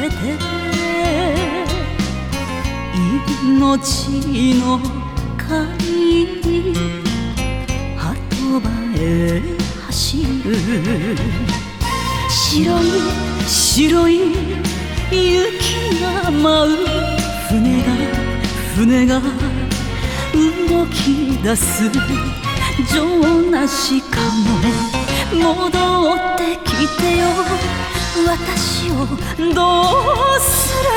けて命の限り鳩場へ走る白い白い雪が舞う船が動き出す情なしかも戻ってきてよ私をどうする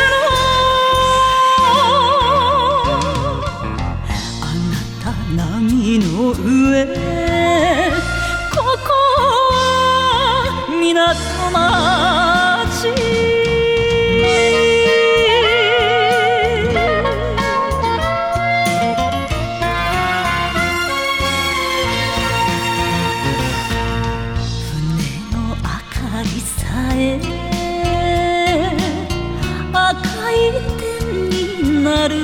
のあなた波の上ここは港町赤い点になる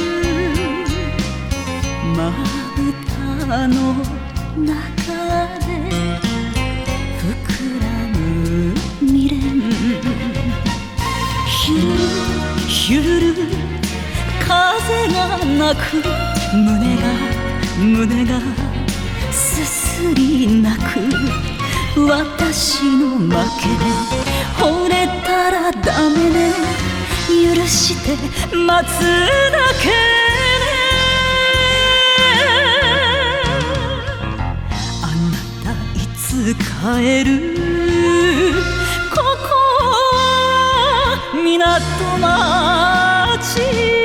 まぶたの中で膨らむ未練ヒュルル風がなく胸がすすり泣く私の負けで惚れたらダメね許して待つだけねあなたいつ帰るここは港町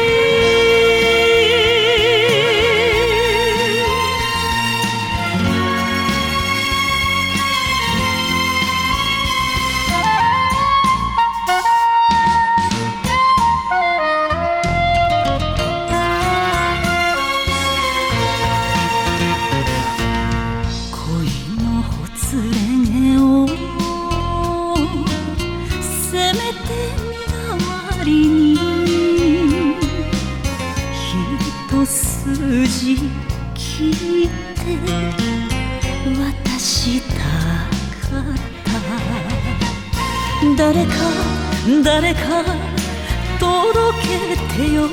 筋聞いて私たかった誰か届けてよ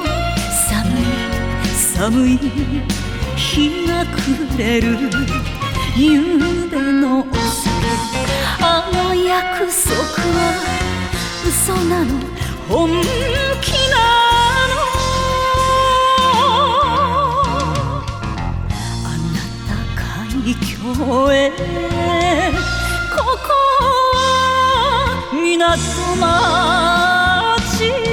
寒い日が暮れる夕べのお酒あの約束は嘘なの本気なの海峡へここは港町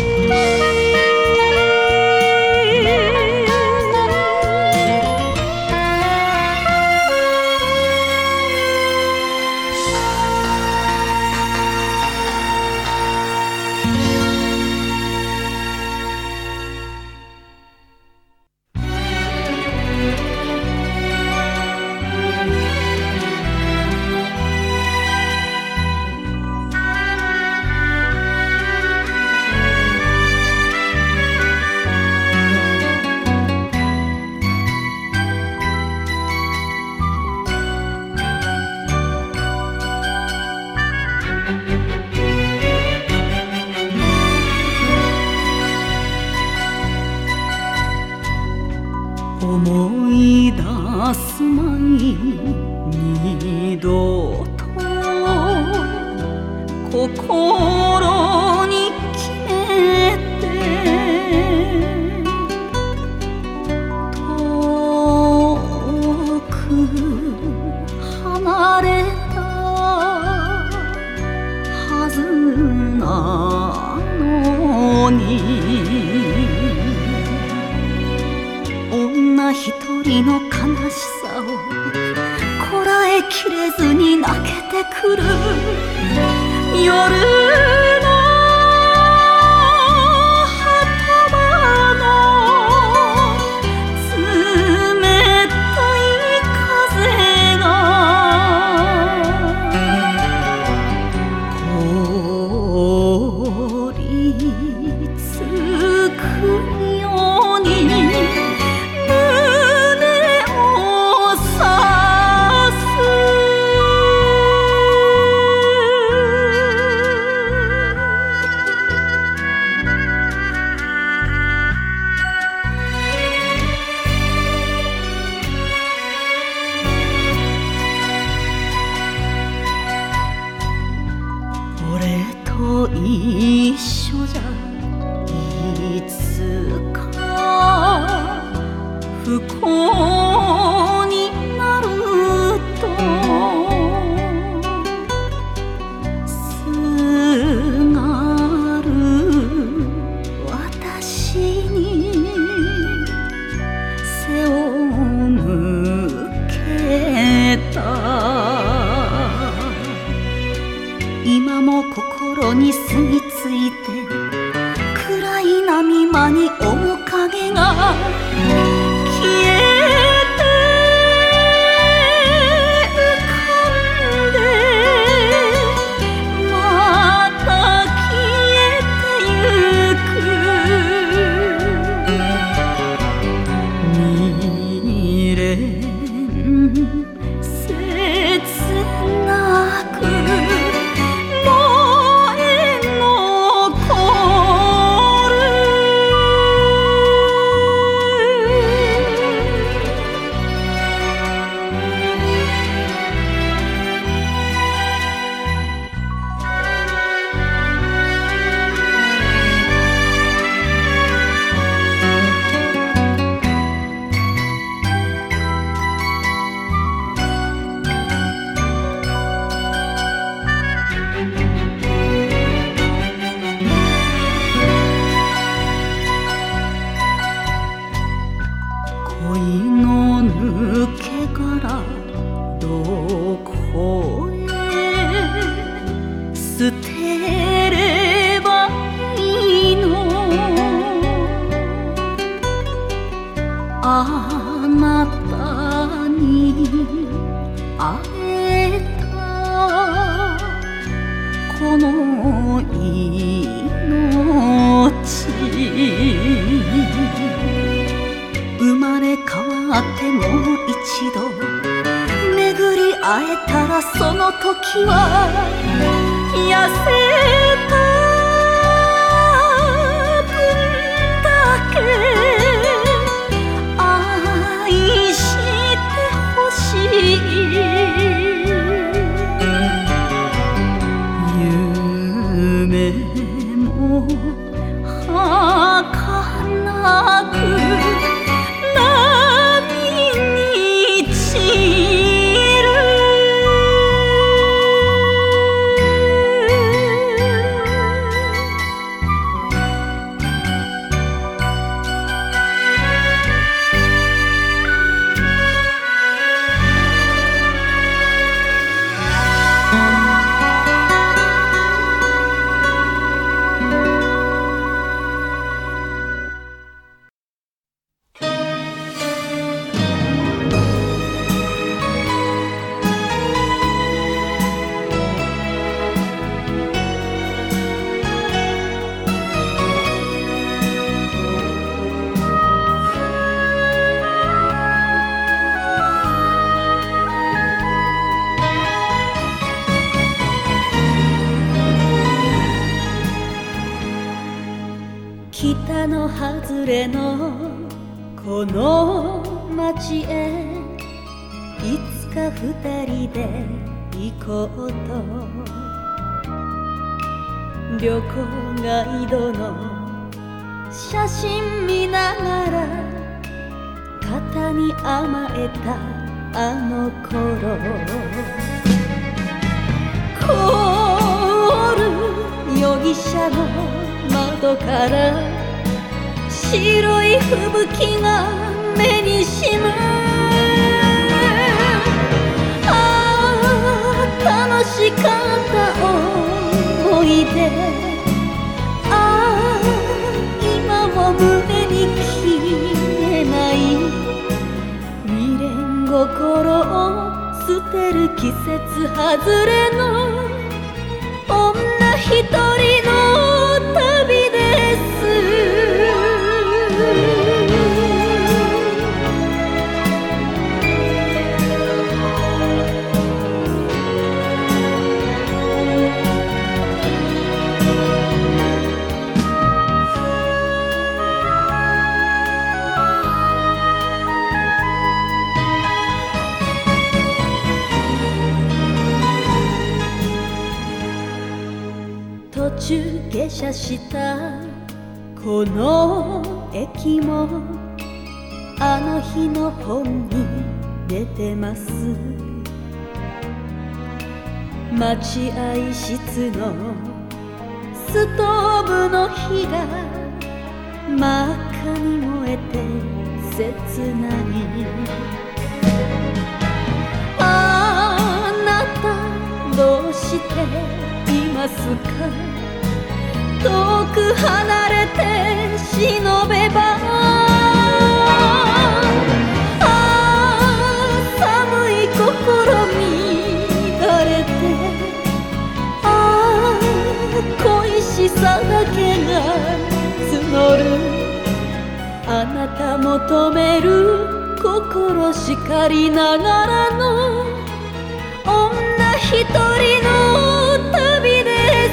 思い出すまい二度と心に決めて遠く離れたはずなのに女一人の悲しさをこらえきれずに泣けてくる夜の鳩場の冷たい風が凍りつくように一緒じゃいつか不幸になるとすがる私に背を向けた。今も心に住み着いて暗い波間に面影が消えて浮かんでまた消えてゆく未練切なく恋の抜け殻どこへ捨てればいいの。あなたに会えたこの命生まれ変わってもう一度巡り会えたらその時は痩せた分だけ愛してほしい。夢も儚く北の外れのこの街へいつか二人で行こうと旅行ガイドの写真見ながら肩に甘えたあの頃凍る容疑者の窓から白い吹雪が目にしむ。ああ楽しかった思い出、ああ今も胸に消えない未練心を捨てる季節外れの女一人の旅です。途中下車したこの駅もあの日の本に出てます。待合室のストーブの火が真っ赤に燃えて切ない。あなたどうしていますか。遠く離れて忍べば寒い心乱れて恋しさだけが募る。あなた求める心叱りながらの女一人の旅です。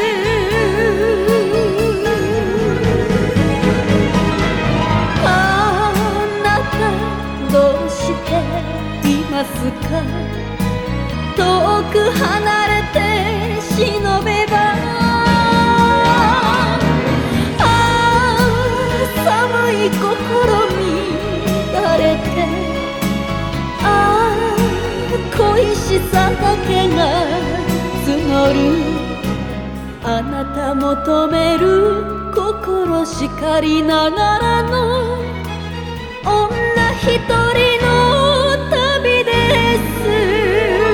あなたどうしていますか。遠く離れて忍べば寒い心乱れて恋しさだけが募る。あなた求める心叱りながらの女一人の旅です。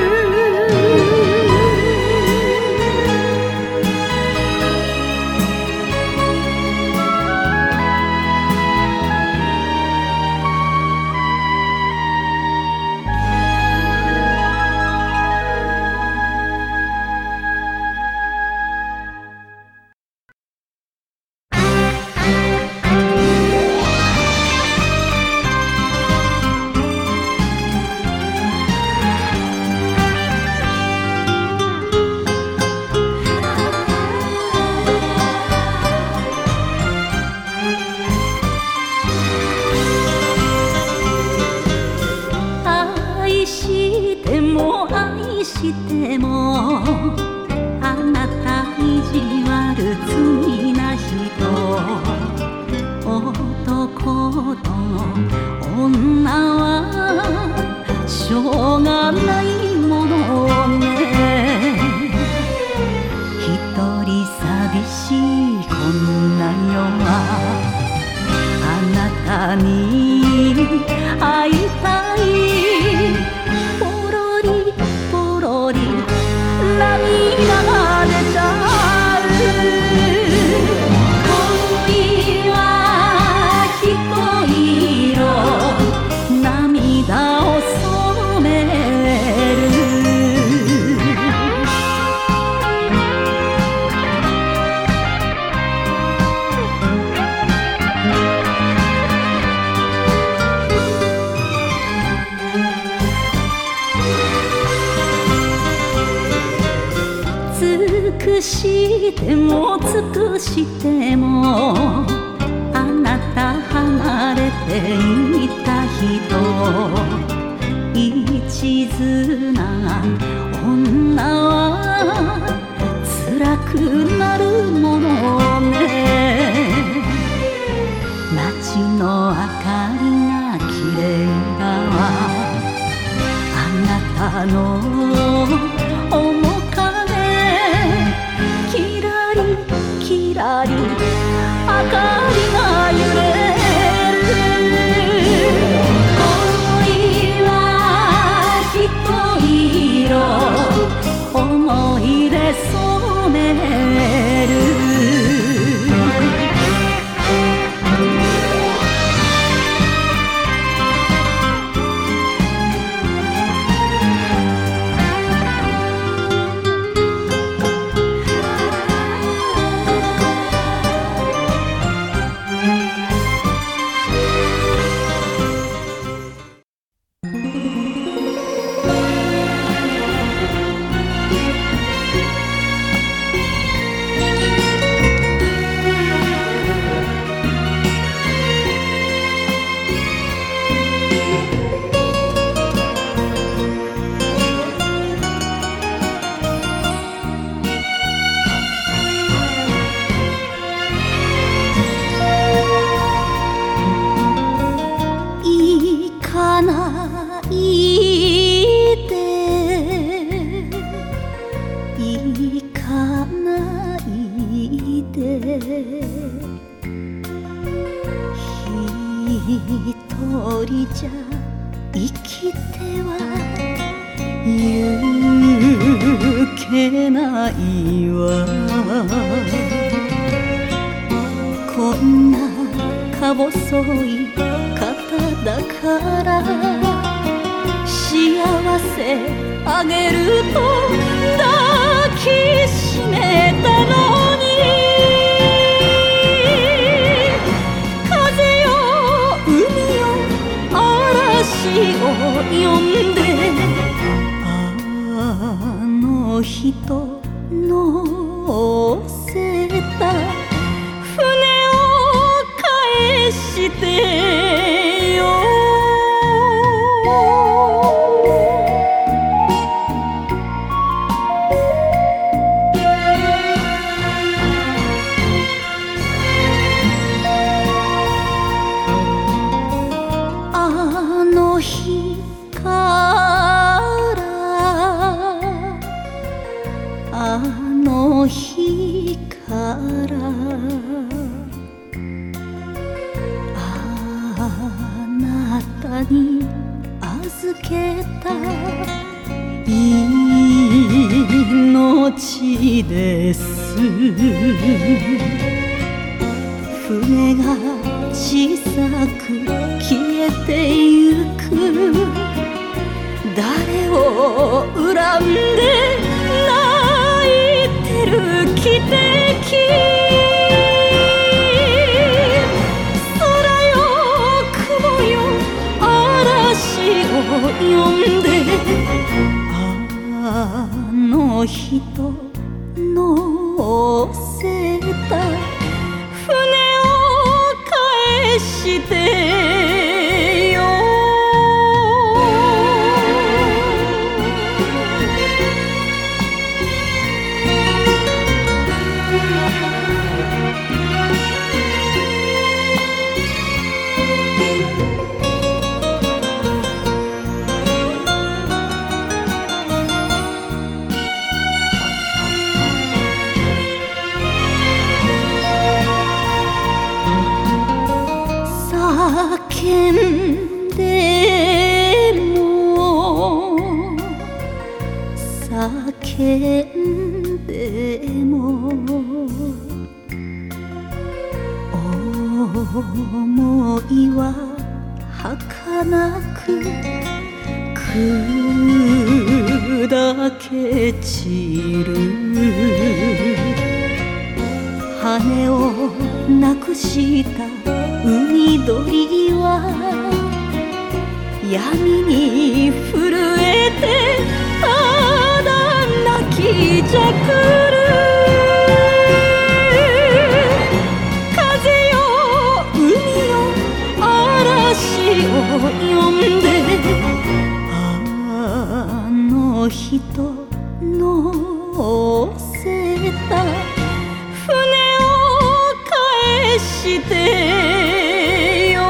愛してもあなた意地悪罪な人。男と女はしょうがないものね。一人寂しいこんな世はあなたに会いたい。涙が出ちゃう。恋は一色涙を染める。尽くしても尽くしてもあなた離れていた人。一途な女は辛くなるものね。街の明かりがきれいだわあなたの面影。キラリキラリ明かりが揺れる。恋は一色一人じゃ生きてはゆけないわ。こんなか細い肩だから幸せあげると抱きしめたのに、風よ海よ嵐を呼んで、あの人乗せた船を返してよ。あの日からあの日からあなたに預けた命です。船が小さく消えてゆく、誰を恨んで泣いてる汽笛、空よ雲よ嵐を呼んで、あの人乗せた船を返してよ。叫んでも叫んでも思いは儚く砕け散る。羽をなくした海鳥は闇に震えてただ泣きじゃくる。風よ海よ嵐を呼んで、あの人乗せた船を返してよ。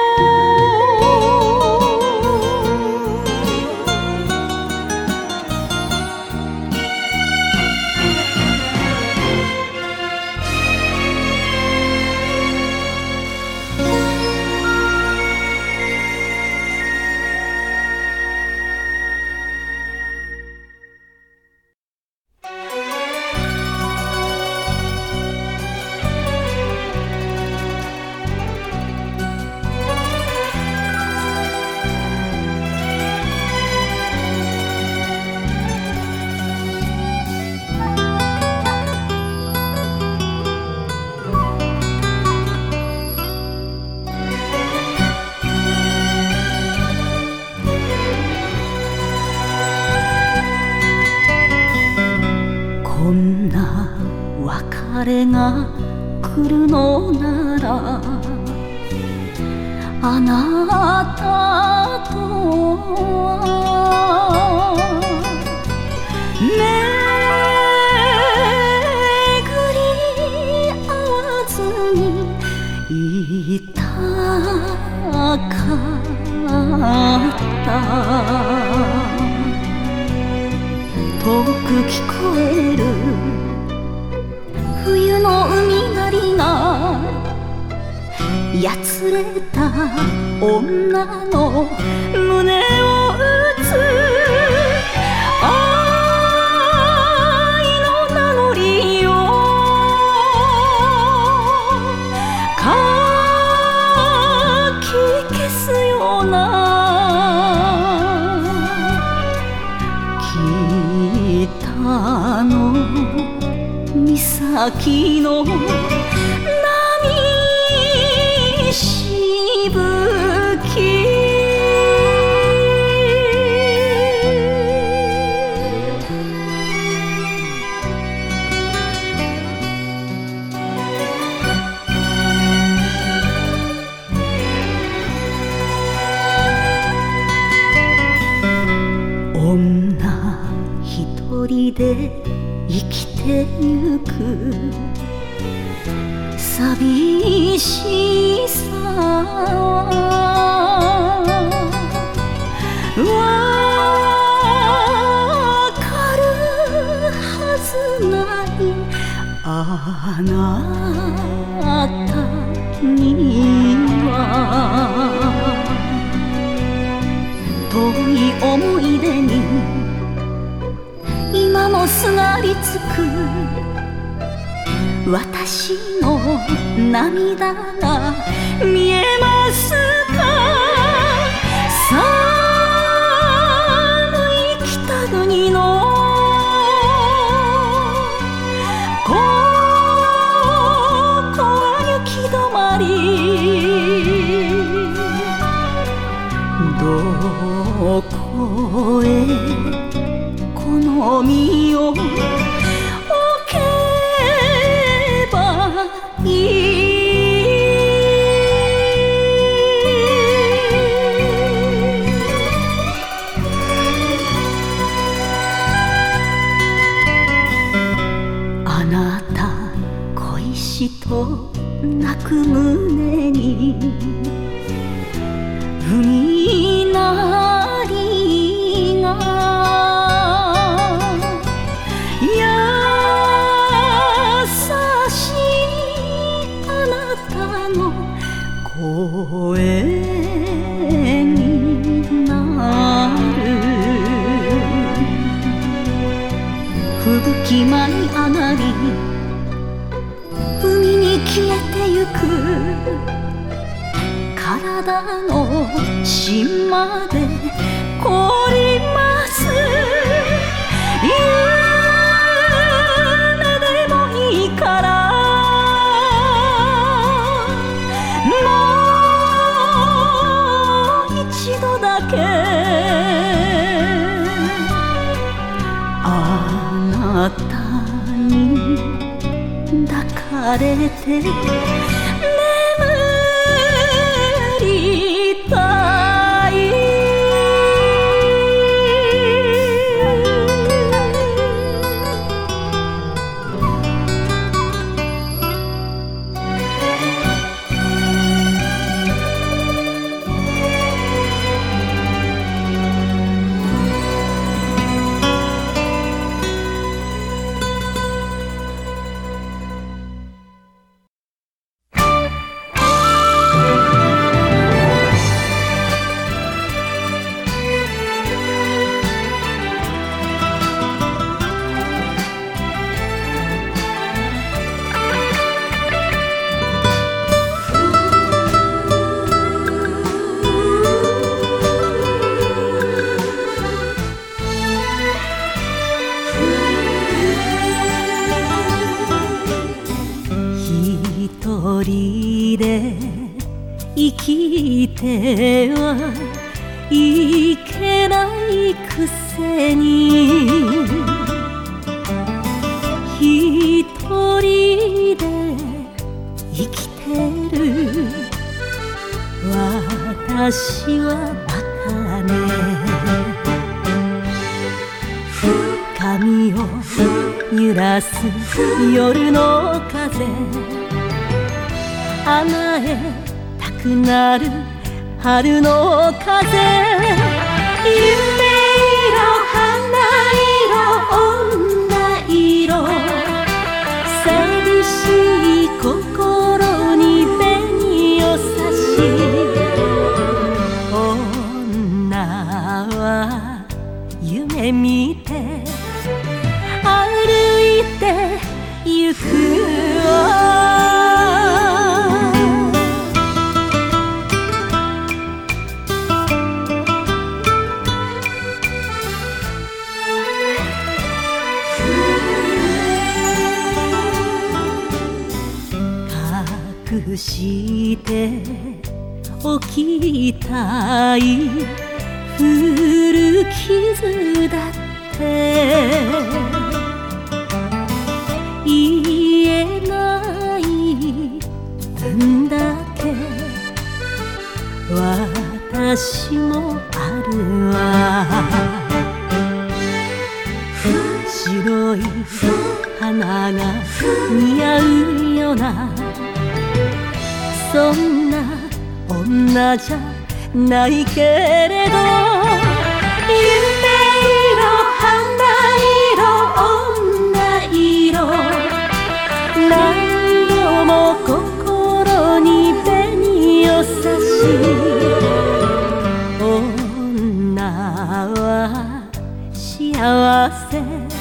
こんな別れが来るのなら、あなたとは巡り合わずにいたかった。遠く聞こえる冬の海鳴りがやつれた女の胸を打つ愛の名残をかき消すような北の岬の波しぶき女一人で生きてゆく寂しさはわかるはずないあなたには遠い思い出に今もすがりつく私の涙が見えますか寒い北国のここは雪止まりどこへこの身を置けばいいあなた恋しと泣く胸に海なりが声になる吹雪舞い上がり海に消えてゆく体の芯まで凍ります夢でもいいからあなたに抱かれて眠りたい一人で生きてはいけないくせに一人で生きてる私はバカね髪を揺らす夜の風甘えたくなる春の風夢色花色女色寂しい心に紅をくしておきたい古傷だって言えない分だけ私もあるわ。白い花が似合うようなそんな女じゃないけれど、夢色花色女色何度も心に紅を差し、女は幸せ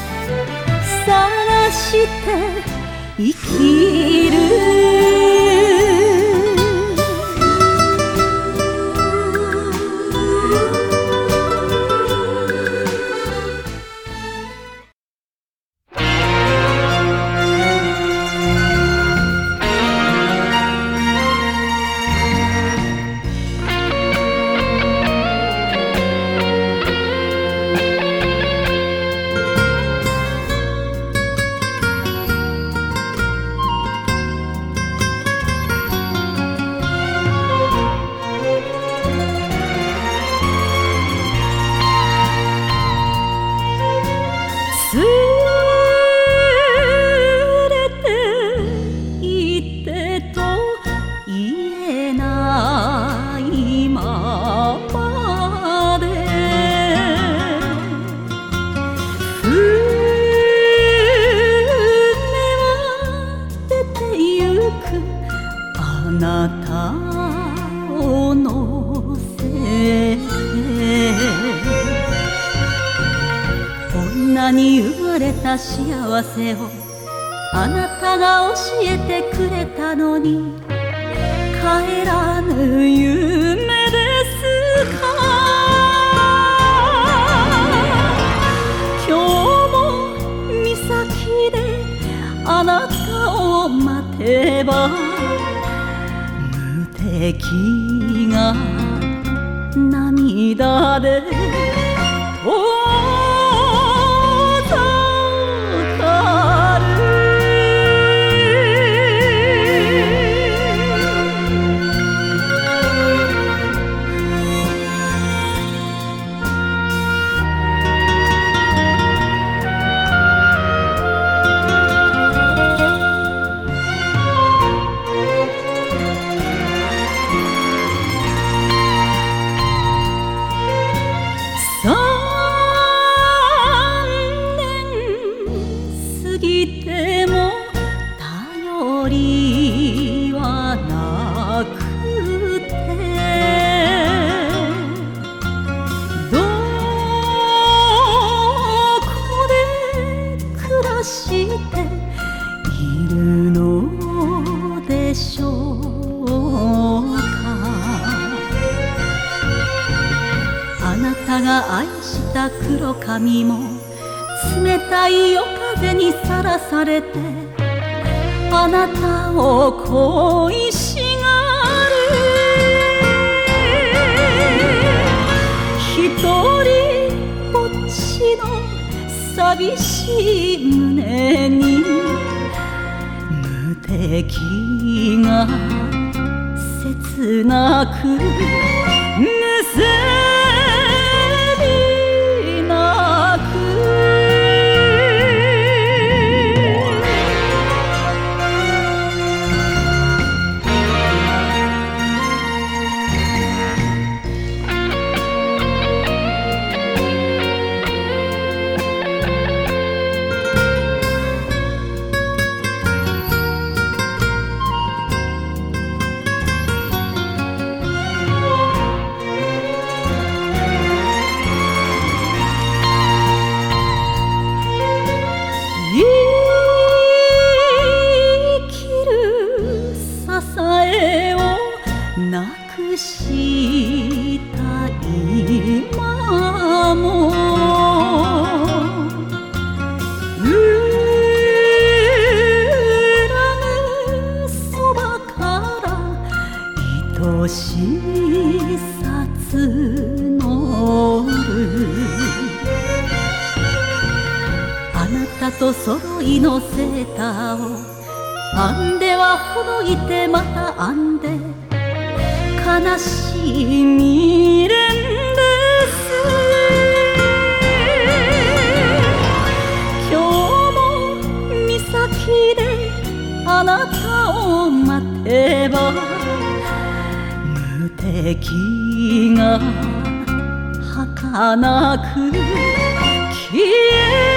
探して生きる。あなたを乗せて女に生まれた幸せをあなたが教えてくれたのに帰らぬ夢ですか。今日も岬であなたを待てば無敵が涙で遠ざかる。過ぎても頼りはなくてどこで暮らしているのでしょうか。あなたが愛した黒髪も冷たい夜風にさらされてあなたを恋しがる。一人ぼっちの寂しい胸に無敵が切なくむせび泣く。 あなたと揃いのセーターを編んではほどいてまた編んで悲しみるんです。今日も岬であなたを待てば無敵が儚く消え